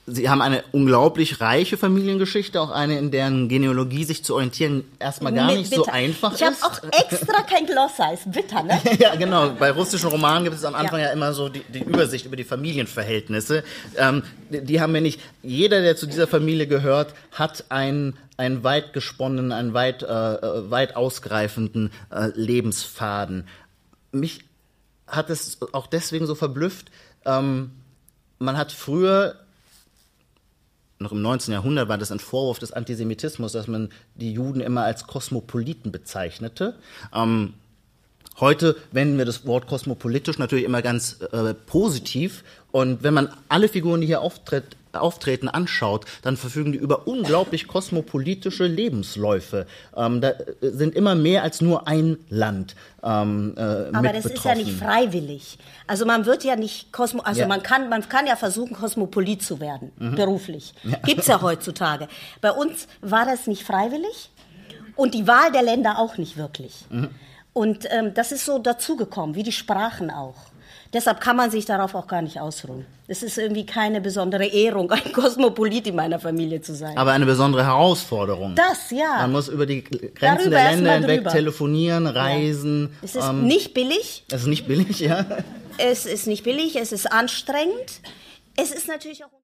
Sie haben eine unglaublich reiche Familiengeschichte, auch eine, in deren Genealogie sich zu orientieren erstmal gar nicht so einfach ist. Ich habe auch extra kein Glossar, ist bitter, ne? Ja, genau. Bei russischen Romanen gibt es am Anfang ja immer so die Übersicht über die Familienverhältnisse. Die haben wir nicht. Jeder, der zu dieser Familie gehört, hat einen weit gesponnenen, einen weit ausgreifenden Lebensfaden. Mich hat es auch deswegen so verblüfft. Man hat früher, noch im 19. Jahrhundert war das ein Vorwurf des Antisemitismus, dass man die Juden immer als Kosmopoliten bezeichnete. Heute wenden wir das Wort kosmopolitisch natürlich immer ganz positiv. Und wenn man alle Figuren, die hier auftreten, anschaut, dann verfügen die über unglaublich kosmopolitische Lebensläufe. Da sind immer mehr als nur ein Land aber das ist ja nicht freiwillig. Also man wird ja nicht man kann ja versuchen, Kosmopolit zu werden, beruflich. Ja. Gibt's ja heutzutage. Bei uns war das nicht freiwillig und die Wahl der Länder auch nicht wirklich. Und das ist so dazugekommen, wie die Sprachen auch. Deshalb kann man sich darauf auch gar nicht ausruhen. Es ist irgendwie keine besondere Ehrung, ein Kosmopolit in meiner Familie zu sein. Aber eine besondere Herausforderung. Das, ja. Man muss über die Grenzen der Länder hinweg telefonieren, reisen. Ja. Es ist nicht billig. Es ist nicht billig, ja. Es ist nicht billig, es ist anstrengend. Es ist natürlich auch